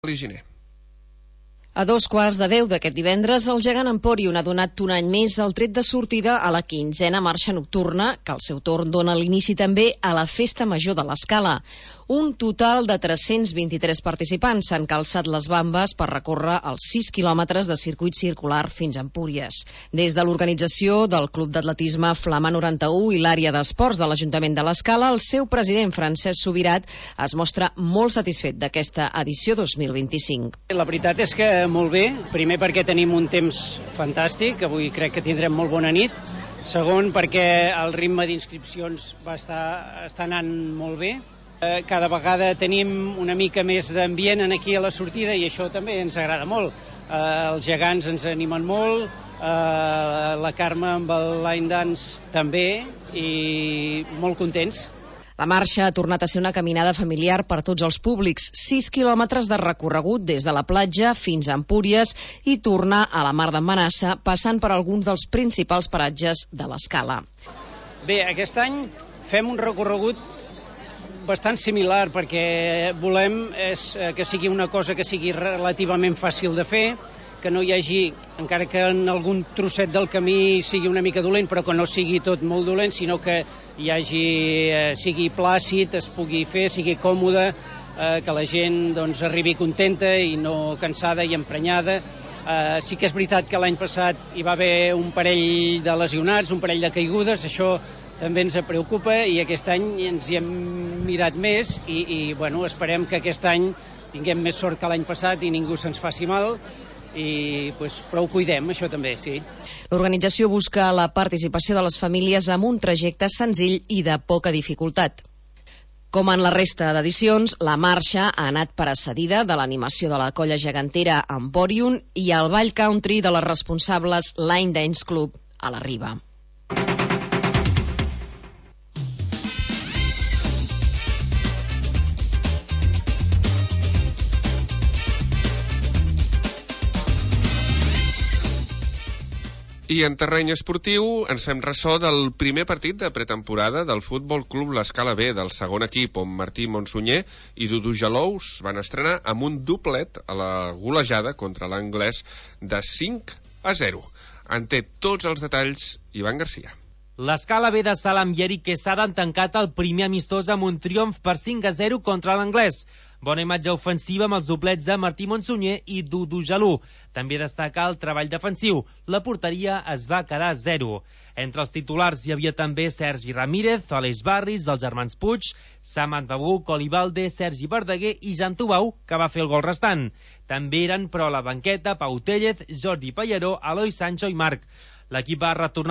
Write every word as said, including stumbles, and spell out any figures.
Jordi Giner. A dos quarts de deu d'aquest divendres, el gegant Emporium ha donat un any més el tret de sortida a la quinzena marxa nocturna, que al seu torn dona l'inici també a la Festa Major de l'Escala. Un total de tres-cents vint-i-tres participants s'han calçat les bambes per recórrer els sis quilòmetres de circuit circular fins a Empúries. Des de l'organització del Club d'Atletisme Flama noranta-u i l'àrea d'esports de l'Ajuntament de l'Escala, el seu president, Francesc Subirat, es mostra molt satisfet d'aquesta edició dos mil vint-i-cinc. La veritat és que molt bé, primer perquè tenim un temps fantàstic, avui crec que tindrem molt bona nit, segon perquè el ritme d'inscripcions va estar, està anant molt bé, cada vegada tenim una mica més d'ambient aquí a la sortida i això també ens agrada molt. Els gegants ens animen molt, la Carme amb el line dance també i molt contents. La marxa ha tornat a ser una caminada familiar per tots els públics, sis quilòmetres de recorregut des de la platja fins a Empúries i tornar a la Mar d'en Manassa, passant per alguns dels principals paratges de l'Escala. Bé, aquest any fem un recorregut bastant similar perquè volem és, que sigui una cosa que sigui relativament fàcil de fer, que no hi hagi, encara que en algun trosset del camí sigui una mica dolent, però que no sigui tot molt dolent, sinó que hi hagi, eh, sigui plàcid, es pugui fer, sigui còmode, eh, que la gent doncs, arribi contenta i no cansada i emprenyada. Eh, sí que és veritat que l'any passat hi va haver un parell de lesionats, un parell de caigudes, això també ens preocupa i aquest any ens hi hem mirat més i, i bueno, esperem que aquest any tinguem més sort que l'any passat i ningú se'ns faci mal. I pues, però ho cuidem, això també, sí. L'organització busca la participació de les famílies amb un trajecte senzill i de poca dificultat. Com en la resta d'edicions, la marxa ha anat precedida de l'animació de la colla gegantera Emporium i el ball country de les responsables Line Dance Club a la Riba. I en terreny esportiu ens fem ressò del primer partit de pretemporada del Futbol Club l'Escala B del segon equip, on Martí Monsunyer i Dudu Jalous van estrenar amb un doblet a la golejada contra l'Anglès de cinc a zero. En té tots els detalls Ivan Garcia. L'Escala B de Salam i Eric Quesada han tancat el primer amistós amb un triomf per cinc a zero contra l'Anglès. Bona imatge ofensiva amb els doblets de Martí Monsunyer i Dudu Jalou. També destacar el treball defensiu. La porteria es va quedar a zero. Entre els titulars hi havia també Sergi Ramírez, Aleix Barris, els germans Puig, Samad Babú, Colibalde, Sergi Verdaguer i Jan Tubau, que va fer el gol restant. També eren, però, a la banqueta, Pau Tellez, Jordi Pallaró, Eloi Sancho i Marc. L'equip va retornar